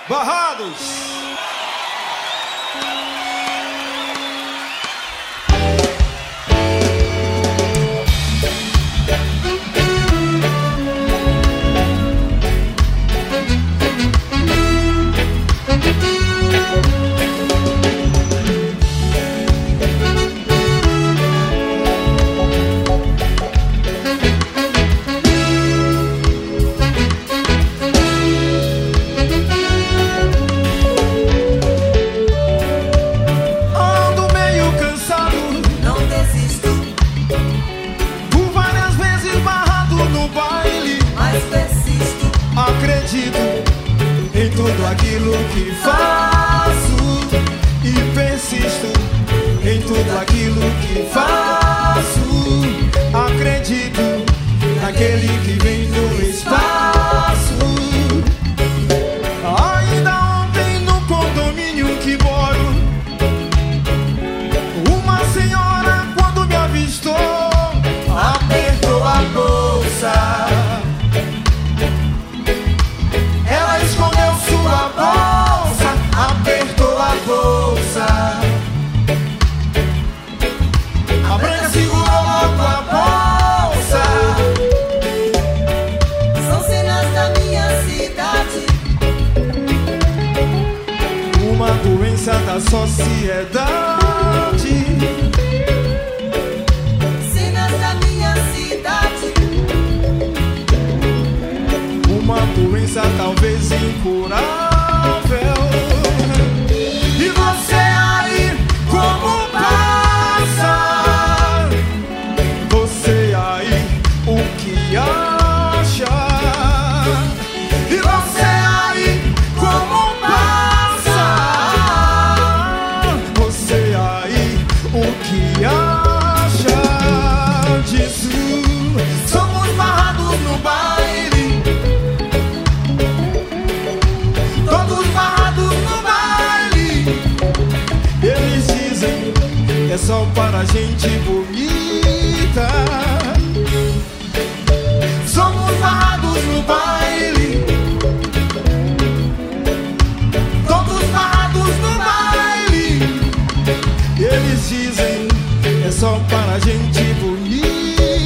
Barrados. Em tudo aquilo que faço e persisto em tudo aquilo que faço. Acredito naquele que vem do espaço. Ainda ontem no condomínio que moro, uma senhora quando me avistou apertou a bolsa. Apertou a bolsa. A branca segurou logo a bolsa. São cenas da minha cidade, uma doença da sociedade. Cenas da minha cidade, uma doença talvez incurável. E você aí, como passa? Você aí, o que acha? E você aí, como passa? Você aí, o que acha disso? Somos barrados no baile, todos barrados no baile. Eles dizem que é só para gente bonita. Somos barrados no baile, todos barrados no baile. Eles dizem que é só para gente bonita.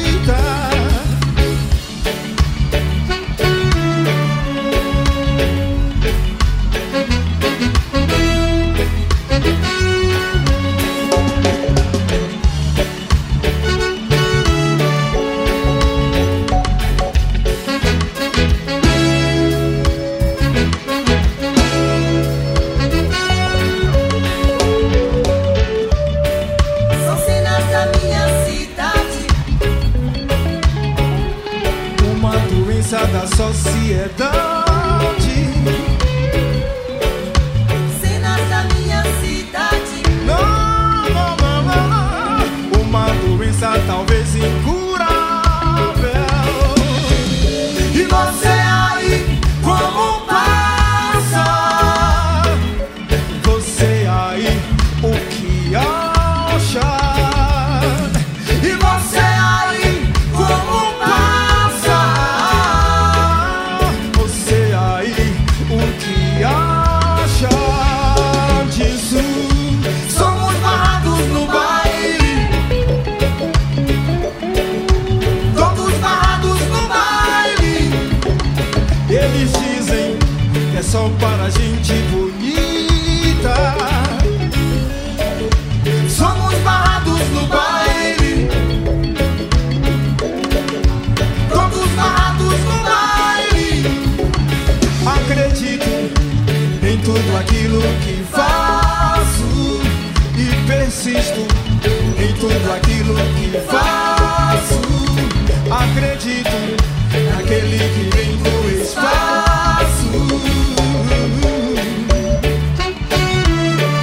Da sociedade. Cenas da minha cidade. Não. Uma doença talvez incurável. E você aí, como passa? Você aí, o que acha? E você aí, como passa? O que acha disso? Somos barrados no baile, todos barrados no baile. Eles dizem que é só para gente bonita. Somos barrados no baile, todos barrados no baile. Acredito em tudo aquilo que faço e persisto em tudo aquilo que faço. Acredito naquele que vem do espaço.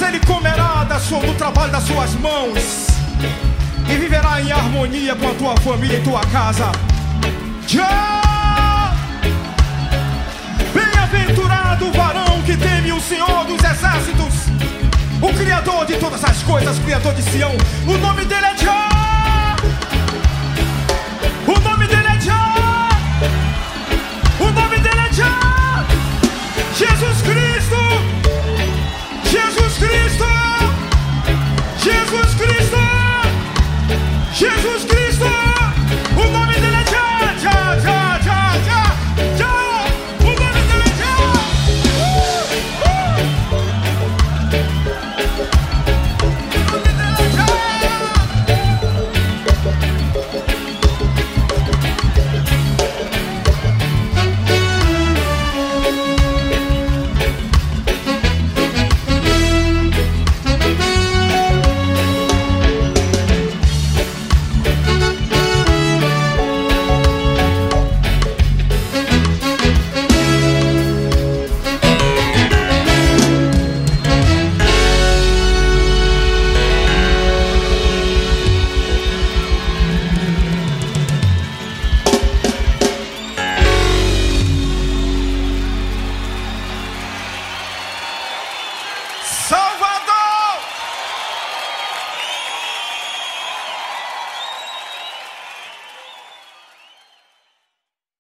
mas ele comerá do trabalho das suas mãos e viverá em harmonia com a tua família e tua casa. Já! Bem-aventurado o varão que teme o Senhor dos exércitos, o Criador de todas as coisas, Criador de Sião. O nome dele é Já.